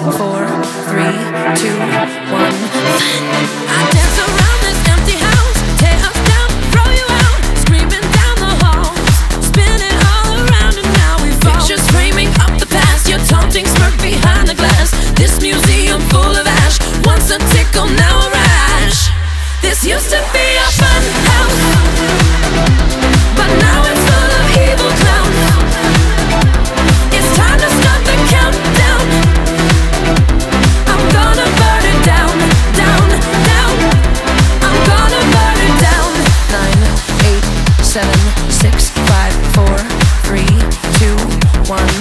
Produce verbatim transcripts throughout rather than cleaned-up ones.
four, three, two, one. I dance around this empty house, tear us down, throw you out, screaming down the halls, spinning all around, and now we fall. Pictures framing up the past, your taunting smirk behind the glass. This museum full of ash, once a tickle, now a rash. This used to be a fun house, but now it's full of evil clowns. It's time to start the countdown. I'm gonna burn it down, down, down. I'm gonna burn it down. Nine, eight, seven, six, five, four, three, two, one.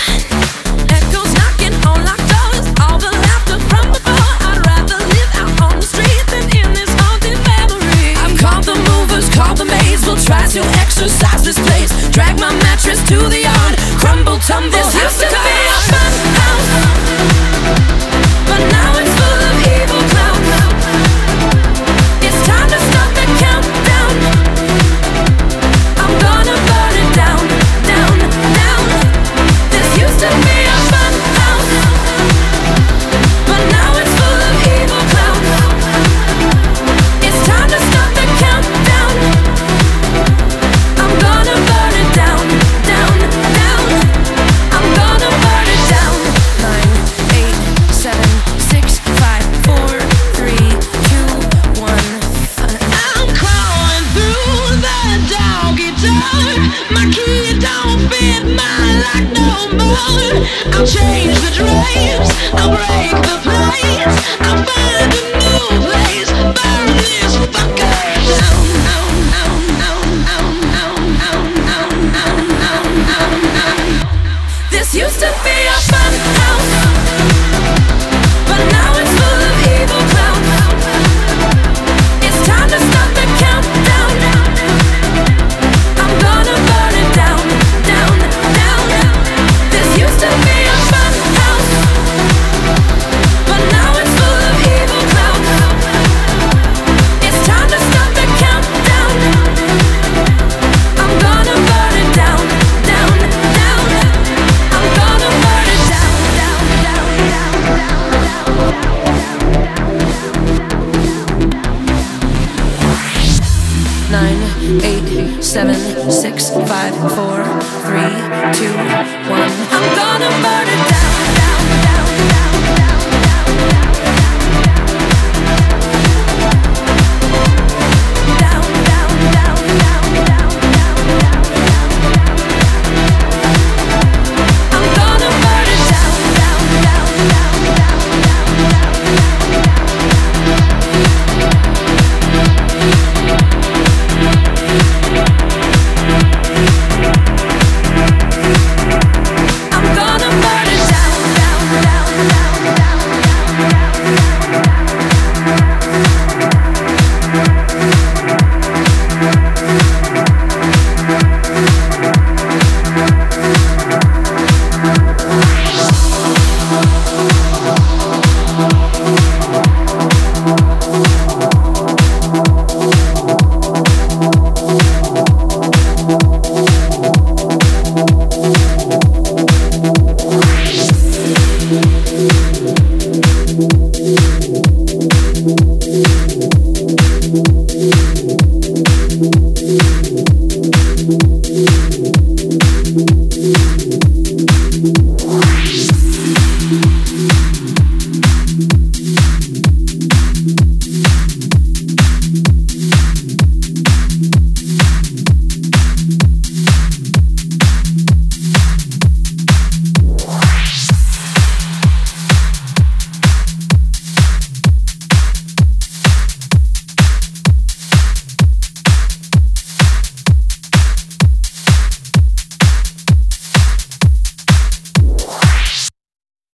Echoes knocking on locked doors, all the laughter from before. I'd rather live out on the street than in this haunted memory. I've called the movers, called the maids, we'll try to exercise this place. Drag my mattress to the yard, crumble, tumble. This used to be a fun house, but now it's full of evil clowns. It's time to start the countdown. I'm gonna burn it down, down, down. This used to be a fun house, but now it's full of evil clowns. It's time to start the countdown. I'm gonna burn it down, down, down. I'm gonna burn it down. Nine, eight, seven, six, five, four, three, two, one. I'm crawling through the doggy door. My key don't fit my lock no more. I'll change the drapes, I'll break the plates, I'll find a new place, burn this fucker down, down, down, down, down, down, down, down, down, down, down. This used to be a fun house, but now it's full of evil clowns. It's time to start the countdown. I'm gonna burn it down, down, down. This used to be a fun house, but now it's full of evil clowns. It's time to start the countdown. I'm gonna burn it down, down, down. I'm gonna burn it down, down, down, down, down. Nine, eight, seven, six, five, four, three, two, one. I'm gonna burn it down, down, down, down, down, down, down, down, down, down, down. I'm gonna burn it down, down, down, down, down, I'm gonna burn it down, down, down, down, down, down.